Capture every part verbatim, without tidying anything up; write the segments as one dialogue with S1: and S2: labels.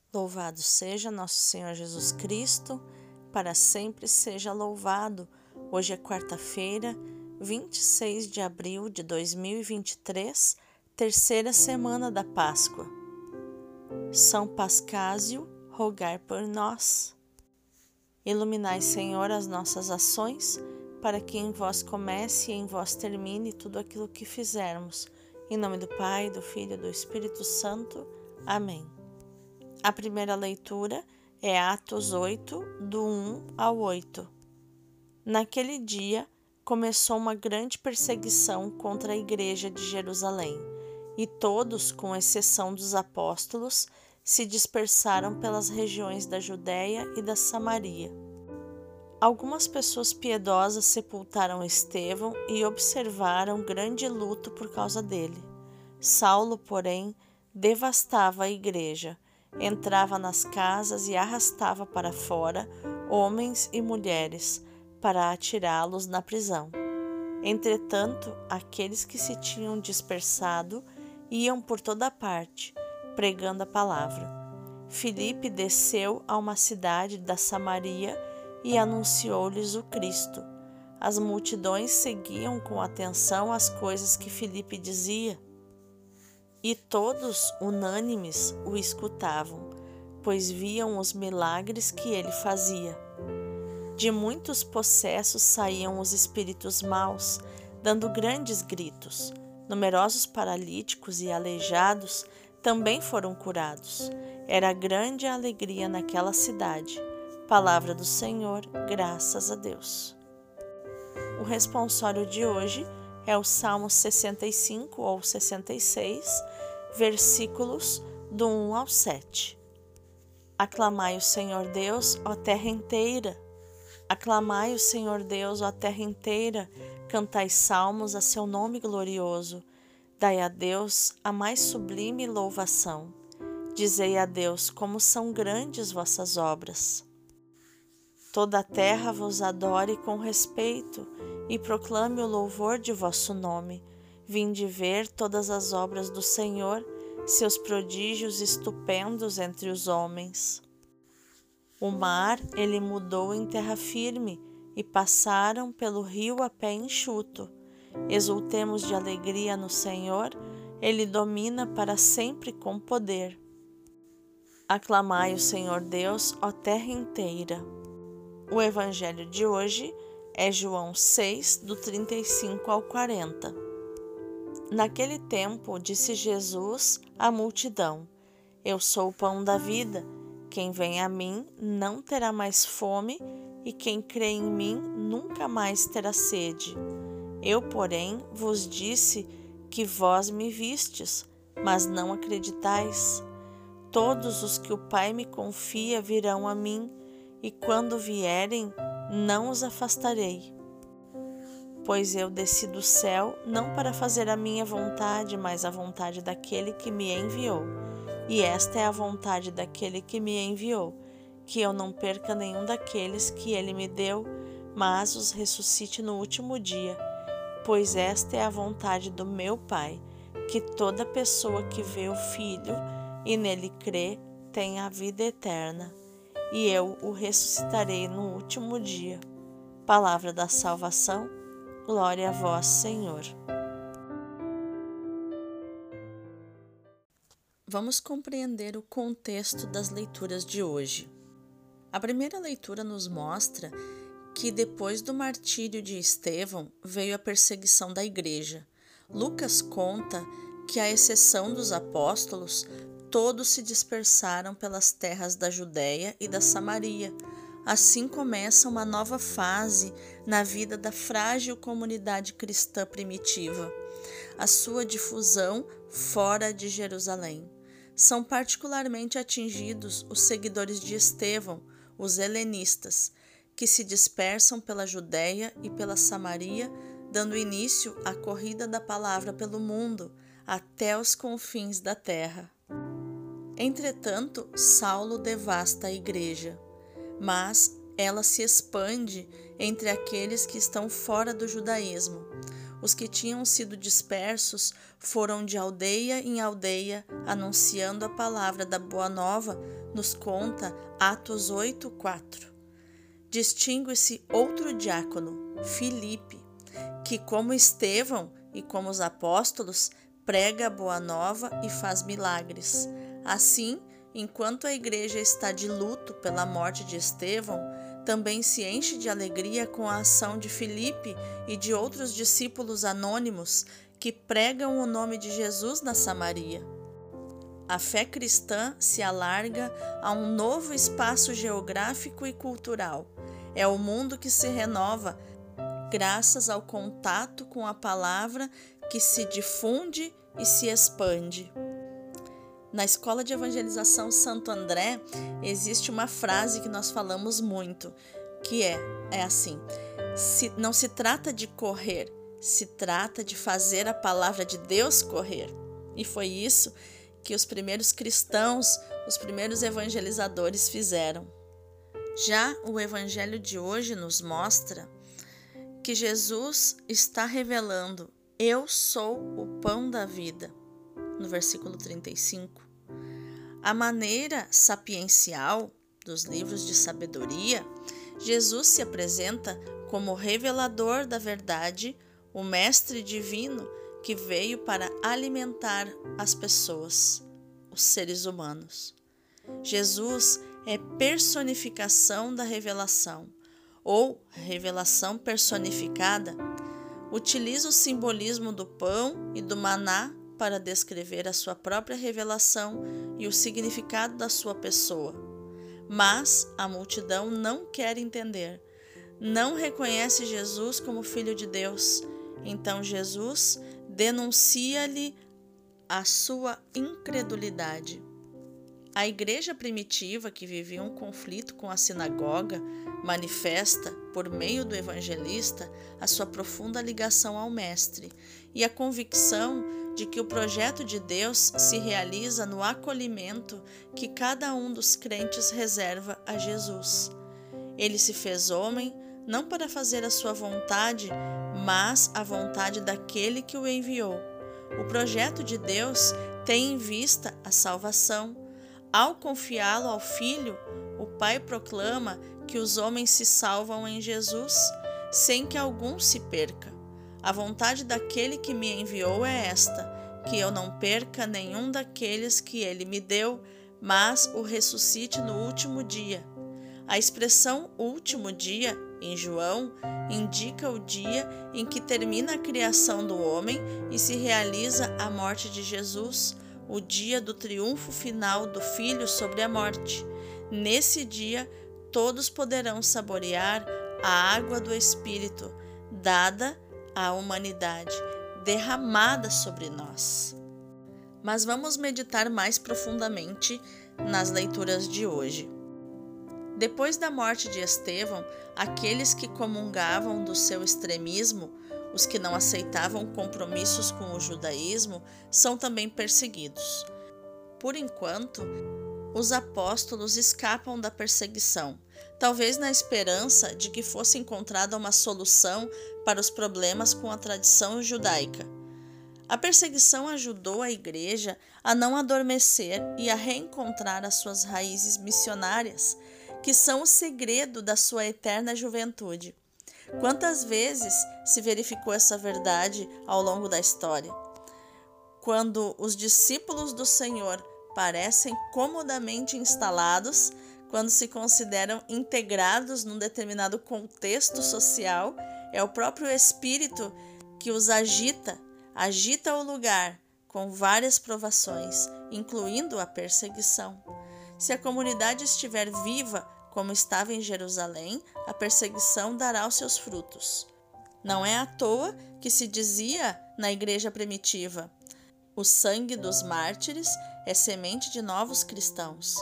S1: Louvado seja nosso Senhor Jesus Cristo, para sempre seja louvado. Hoje é quarta-feira, vinte e seis de abril de dois mil e vinte e três, terceira semana da Páscoa. São Pascásio, rogai por nós. Iluminai, Senhor, as nossas ações, para que em vós comece e em vós termine tudo aquilo que fizermos. Em nome do Pai, do Filho e do Espírito Santo. Amém. A primeira leitura é Atos oito, do um ao oito. Naquele dia, começou uma grande perseguição contra a igreja de Jerusalém, e todos, com exceção dos apóstolos, se dispersaram pelas regiões da Judéia e da Samaria. Algumas pessoas piedosas sepultaram Estevão e observaram grande luto por causa dele. Saulo, porém, devastava a igreja, entrava nas casas e arrastava para fora homens e mulheres, para atirá-los na prisão. Entretanto, aqueles que se tinham dispersado iam por toda parte, pregando a palavra. Filipe desceu a uma cidade da Samaria e anunciou-lhes o Cristo. As multidões seguiam com atenção as coisas que Filipe dizia, e todos, unânimes, o escutavam, pois viam os milagres que ele fazia. De muitos possessos saíam os espíritos maus, dando grandes gritos. Numerosos paralíticos e aleijados também foram curados. Era grande a alegria naquela cidade. Palavra do Senhor, graças a Deus. O responsório de hoje é o Salmo sessenta e cinco ou sessenta e seis, versículos do um ao sete. Aclamai o Senhor Deus, ó terra inteira. Aclamai o Senhor Deus, ó terra inteira. Cantai salmos a seu nome glorioso. Dai a Deus a mais sublime louvação. Dizei a Deus como são grandes vossas obras. Toda a terra vos adore com respeito e proclame o louvor de vosso nome. Vinde ver todas as obras do Senhor, seus prodígios estupendos entre os homens. O mar ele mudou em terra firme, e passaram pelo rio a pé enxuto. Exultemos de alegria no Senhor, ele domina para sempre com poder. Aclamai o Senhor Deus, ó terra inteira. O evangelho de hoje é João seis, do trinta e cinco ao quarenta. Naquele tempo, disse Jesus à multidão: Eu sou o pão da vida. Quem vem a mim não terá mais fome, e quem crê em mim nunca mais terá sede. Eu, porém, vos disse que vós me vistes, mas não acreditais. Todos os que o Pai me confia virão a mim, e quando vierem, não os afastarei. Pois eu desci do céu não para fazer a minha vontade, mas a vontade daquele que me enviou. E esta é a vontade daquele que me enviou, que eu não perca nenhum daqueles que ele me deu, mas os ressuscite no último dia. Pois esta é a vontade do meu Pai, que toda pessoa que vê o Filho e nele crê tenha a vida eterna, e eu o ressuscitarei no último dia. Palavra da salvação, glória a vós, Senhor. Vamos compreender o contexto das leituras de hoje. A primeira leitura nos mostra que depois do martírio de Estevão veio a perseguição da igreja. Lucas conta que, à exceção dos apóstolos, todos se dispersaram pelas terras da Judéia e da Samaria. Assim começa uma nova fase na vida da frágil comunidade cristã primitiva, a sua difusão fora de Jerusalém. São particularmente atingidos os seguidores de Estevão, os helenistas, que se dispersam pela Judéia e pela Samaria, dando início à corrida da palavra pelo mundo, até os confins da terra. Entretanto, Saulo devasta a igreja, mas ela se expande entre aqueles que estão fora do judaísmo. os que tinham sido dispersos foram de aldeia em aldeia anunciando a palavra da Boa Nova, nos conta Atos oito, quatro. Distingue-se outro diácono, Filipe, que, como Estevão e como os apóstolos, prega a Boa Nova e faz milagres. Assim, enquanto a igreja está de luto pela morte de Estevão, também se enche de alegria com a ação de Filipe e de outros discípulos anônimos que pregam o nome de Jesus na Samaria. A fé cristã se alarga a um novo espaço geográfico e cultural. É o mundo que se renova graças ao contato com a palavra que se difunde e se expande. Na Escola de Evangelização Santo André, existe uma frase que nós falamos muito, que é, é assim: se, não se trata de correr, se trata de fazer a palavra de Deus correr. E foi isso que os primeiros cristãos, os primeiros evangelizadores fizeram. Já o evangelho de hoje nos mostra que Jesus está revelando: eu sou o pão da vida, no versículo trinta e cinco. A maneira sapiencial dos livros de sabedoria, Jesus se apresenta como revelador da verdade, o mestre divino que veio para alimentar as pessoas, os seres humanos. Jesus é personificação da revelação, ou revelação personificada. Utiliza o simbolismo do pão e do maná para descrever a sua própria revelação e o significado da sua pessoa. Mas a multidão não quer entender, não reconhece Jesus como Filho de Deus. Então Jesus denuncia-lhe a sua incredulidade. A igreja primitiva, que vivia um conflito com a sinagoga, manifesta, por meio do evangelista, a sua profunda ligação ao Mestre e a convicção de que o projeto de Deus se realiza no acolhimento que cada um dos crentes reserva a Jesus. Ele se fez homem, não para fazer a sua vontade, mas a vontade daquele que o enviou. O projeto de Deus tem em vista a salvação. Ao confiá-lo ao Filho, o Pai proclama que os homens se salvam em Jesus, sem que algum se perca. A vontade daquele que me enviou é esta: que eu não perca nenhum daqueles que ele me deu, mas o ressuscite no último dia. A expressão último dia, em João, indica o dia em que termina a criação do homem e se realiza a morte de Jesus, o dia do triunfo final do Filho sobre a morte. Nesse dia, todos poderão saborear a água do Espírito, dada à humanidade, derramada sobre nós. Mas vamos meditar mais profundamente nas leituras de hoje. Depois da morte de Estevão, aqueles que comungavam do seu extremismo, os que não aceitavam compromissos com o judaísmo, são também perseguidos. Por enquanto, os apóstolos escapam da perseguição, talvez na esperança de que fosse encontrada uma solução para os problemas com a tradição judaica. A perseguição ajudou a igreja a não adormecer e a reencontrar as suas raízes missionárias, que são o segredo da sua eterna juventude. Quantas vezes se verificou essa verdade ao longo da história? Quando os discípulos do Senhor parecem comodamente instalados, quando se consideram integrados num determinado contexto social, é o próprio Espírito que os agita, agita o lugar com várias provações, incluindo a perseguição. Se a comunidade estiver viva, como estava em Jerusalém, a perseguição dará os seus frutos. Não é à toa que se dizia na igreja primitiva: o sangue dos mártires é semente de novos cristãos.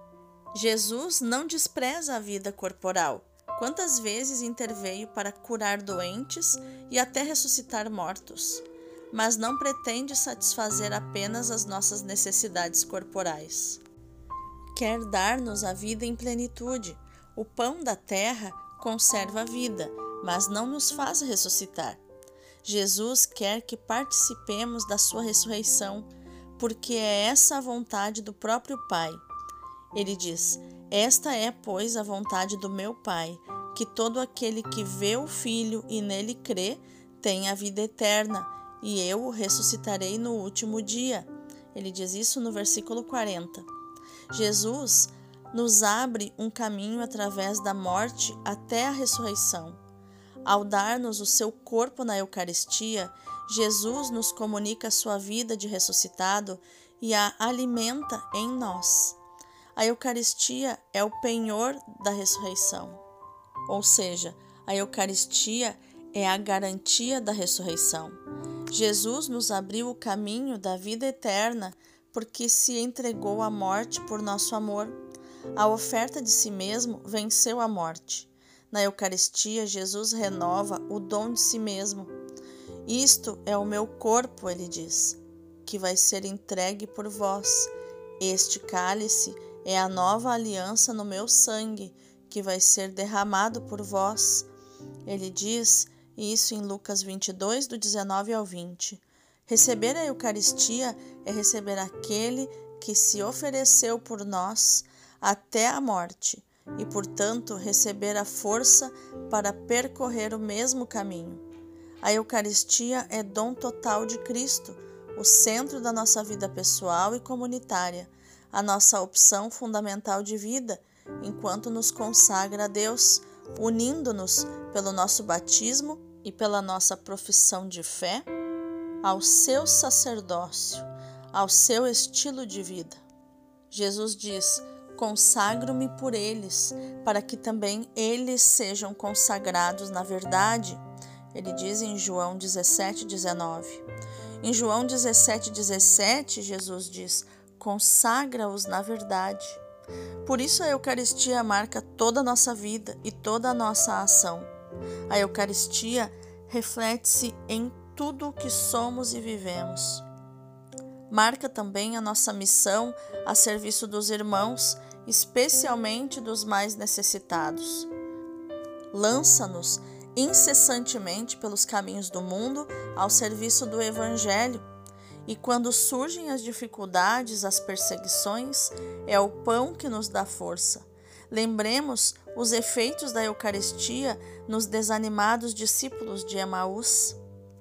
S1: Jesus não despreza a vida corporal. Quantas vezes interveio para curar doentes e até ressuscitar mortos, mas não pretende satisfazer apenas as nossas necessidades corporais. Quer dar-nos a vida em plenitude. O pão da terra conserva a vida, mas não nos faz ressuscitar. Jesus quer que participemos da sua ressurreição, porque é essa a vontade do próprio Pai. Ele diz: esta é, pois, a vontade do meu Pai, que todo aquele que vê o Filho e nele crê tenha a vida eterna, e eu o ressuscitarei no último dia. Ele diz isso no versículo quarenta. Jesus nos abre um caminho através da morte até a ressurreição. Ao dar-nos o seu corpo na Eucaristia, Jesus nos comunica a sua vida de ressuscitado e a alimenta em nós. A Eucaristia é o penhor da ressurreição, ou seja, a Eucaristia é a garantia da ressurreição. Jesus nos abriu o caminho da vida eterna porque se entregou à morte por nosso amor. A oferta de si mesmo venceu a morte. Na Eucaristia, Jesus renova o dom de si mesmo. Isto é o meu corpo, ele diz, que vai ser entregue por vós. Este cálice é a nova aliança no meu sangue, que vai ser derramado por vós. Ele diz isso em Lucas vinte e dois, do dezenove ao vinte. Receber a Eucaristia é receber aquele que se ofereceu por nós até a morte e, portanto, receber a força para percorrer o mesmo caminho. A Eucaristia é dom total de Cristo, o centro da nossa vida pessoal e comunitária, a nossa opção fundamental de vida, enquanto nos consagra a Deus, unindo-nos pelo nosso batismo e pela nossa profissão de fé ao seu sacerdócio, ao seu estilo de vida. Jesus diz: consagro-me por eles, para que também eles sejam consagrados na verdade. Ele diz em João dezessete, dezenove. Em João dezessete, dezessete, Jesus diz: consagra-os na verdade. Por isso a Eucaristia marca toda a nossa vida e toda a nossa ação. A Eucaristia reflete-se em tudo o que somos e vivemos. Marca também a nossa missão a serviço dos irmãos, especialmente dos mais necessitados. Lança-nos incessantemente pelos caminhos do mundo ao serviço do Evangelho. E quando surgem as dificuldades, as perseguições, é o pão que nos dá força. Lembremos os efeitos da Eucaristia nos desanimados discípulos de Emaús.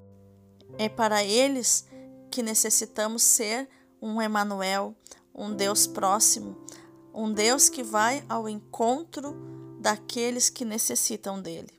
S1: É para eles que necessitamos ser um Emanuel, um Deus próximo, um Deus que vai ao encontro daqueles que necessitam dele.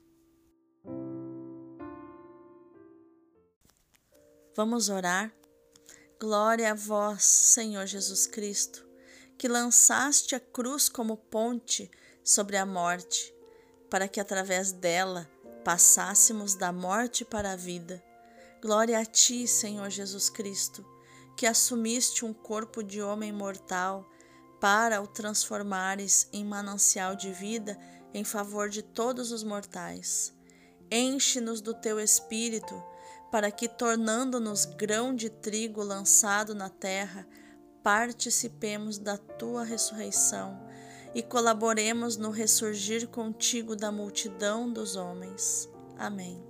S1: Vamos orar? Glória a vós, Senhor Jesus Cristo, que lançaste a cruz como ponte sobre a morte, para que através dela passássemos da morte para a vida. Glória a ti, Senhor Jesus Cristo, que assumiste um corpo de homem mortal para o transformares em manancial de vida em favor de todos os mortais. Enche-nos do teu Espírito, para que, tornando-nos grão de trigo lançado na terra, participemos da tua ressurreição e colaboremos no ressurgir contigo da multidão dos homens. Amém.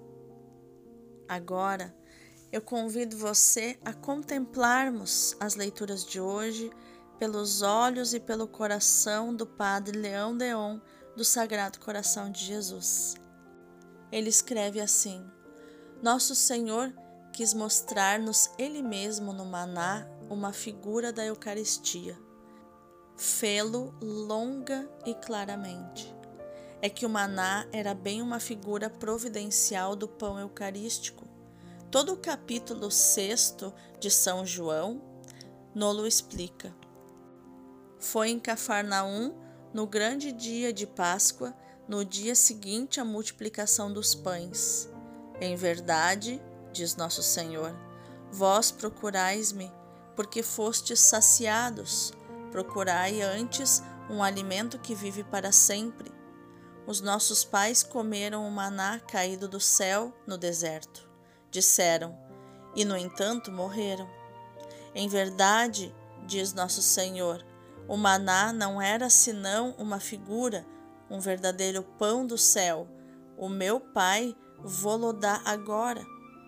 S1: Agora, eu convido você a contemplarmos as leituras de hoje pelos olhos e pelo coração do Padre Leão Deon, do Sagrado Coração de Jesus. Ele escreve assim: Nosso Senhor quis mostrar-nos Ele mesmo no maná uma figura da Eucaristia. Fê-lo longa e claramente. É que o maná era bem uma figura providencial do pão eucarístico. Todo o capítulo sexto de São João nolo explica. Foi em Cafarnaum, no grande dia de Páscoa, no dia seguinte à multiplicação dos pães. Em verdade, diz nosso Senhor, vós procurais-me, porque fostes saciados. Procurai antes um alimento que vive para sempre. Os nossos pais comeram o maná caído do céu no deserto. Disseram, e no entanto morreram. Em verdade, diz nosso Senhor, o maná não era senão uma figura, um verdadeiro pão do céu. O meu Pai vô-lo dá agora.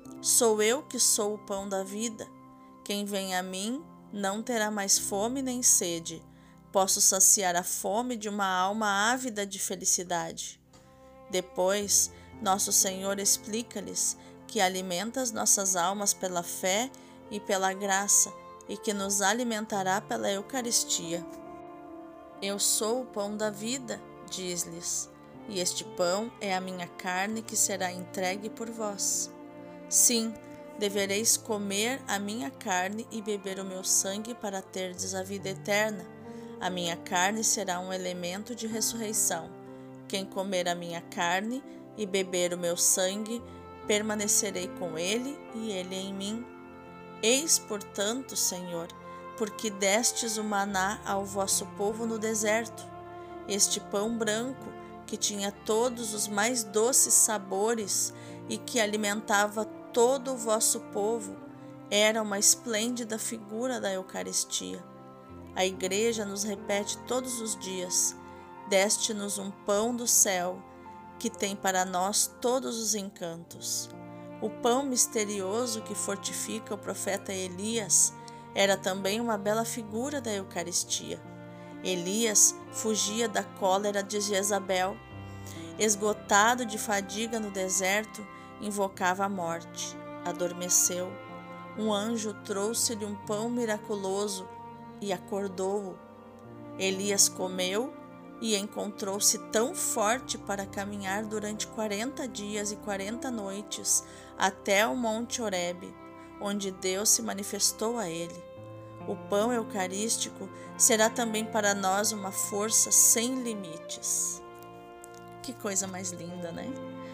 S1: Sou eu que sou o pão da vida. Quem vem a mim não terá mais fome nem sede. Posso saciar a fome de uma alma ávida de felicidade. Depois, nosso Senhor explica-lhes que alimenta as nossas almas pela fé e pela graça e que nos alimentará pela Eucaristia. Eu sou o pão da vida, diz-lhes, e este pão é a minha carne que será entregue por vós. Sim, devereis comer a minha carne e beber o meu sangue para terdes a vida eterna. A minha carne será um elemento de ressurreição. Quem comer a minha carne e beber o meu sangue, permanecerei com ele e ele em mim. Eis, portanto, Senhor, porque destes o maná ao vosso povo no deserto, este pão branco que tinha todos os mais doces sabores e que alimentava todo o vosso povo, era uma esplêndida figura da Eucaristia. A Igreja nos repete todos os dias: deste-nos um pão do céu, que tem para nós todos os encantos. O pão misterioso que fortifica o profeta Elias era também uma bela figura da Eucaristia. Elias fugia da cólera de Jezabel. Esgotado de fadiga no deserto, invocava a morte. Adormeceu. Um anjo trouxe-lhe um pão miraculoso e acordou-o. Elias comeu e encontrou-se tão forte para caminhar durante quarenta dias e quarenta noites até o Monte Horebe, onde Deus se manifestou a ele. O pão eucarístico será também para nós uma força sem limites. Que coisa mais linda, né?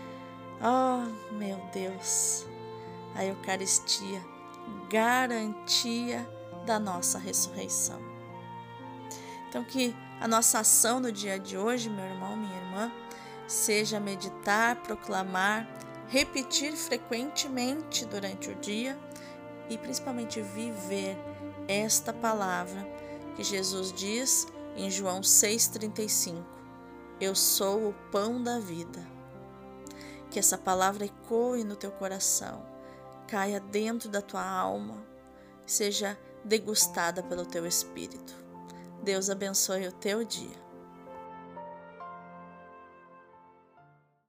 S1: Oh, meu Deus! A Eucaristia, garantia da nossa ressurreição. Então, que a nossa ação no dia de hoje, meu irmão, minha irmã, seja meditar, proclamar, repetir frequentemente durante o dia e principalmente viver esta palavra que Jesus diz em João seis, trinta e cinco. Eu sou o pão da vida. Que essa palavra ecoe no teu coração, caia dentro da tua alma, seja degustada pelo teu espírito. Deus abençoe o teu dia.